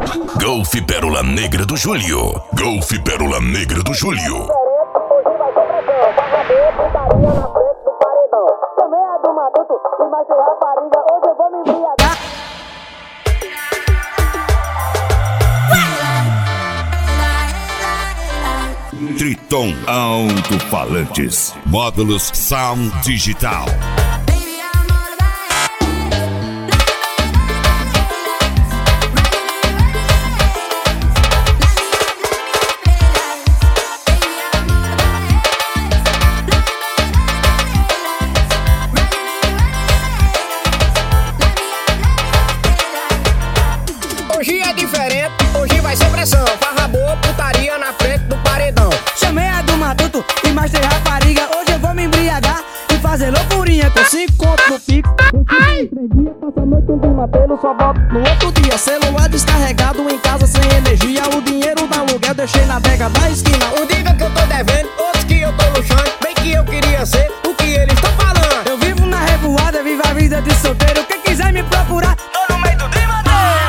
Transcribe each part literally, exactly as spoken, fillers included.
Golf Pérola Negra do Júlio. Golf Pérola Negra do Júlio. Triton Alto-Falantes. Módulos Sound Digital. Hoje é diferente, hoje vai ser pressão. Farra boa, putaria na frente do paredão. Chamei a do Matuto e mais tem rapariga. Hoje eu vou me embriagar e fazer loucurinha com cinco contos no pico. Três dias, passa a noite um clima pelo, só volto no outro dia. Celular descarregado em casa sem energia. O dinheiro da aluguel deixei na adega da esquina. Um diga que eu tô devendo, outros que eu tô luxando. Bem que eu queria ser o que eles estão falando. Eu vivo na revoada, vivo a vida de solteiro. Quem quiser me procurar, tô no meio do clima.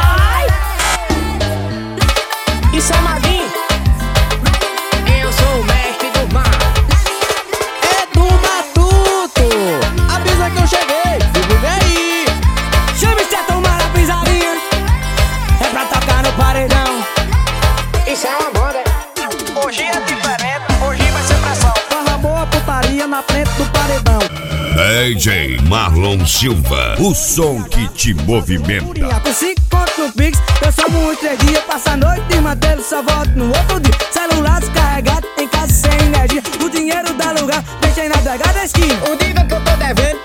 Isso é Maguinho. Eu sou o mestre do mar. É do Matuto. Avisa que eu cheguei, divulga aí. Chama esse tomar a pisadinha. É pra tocar no paredão. Isso é uma banda. Hoje é diferente, hoje vai ser pressão. Farra boa, putaria na frente do paredão. D J Marlon Silva, o som que te movimenta. Com cinco contos no Pix, eu só muito três dias. Passa a noite de mantelo, só volto no outro dia. Celular descarregado, em casa sem energia. O dinheiro da lugar, deixei na adega da esquina. Um diga que eu tô devendo,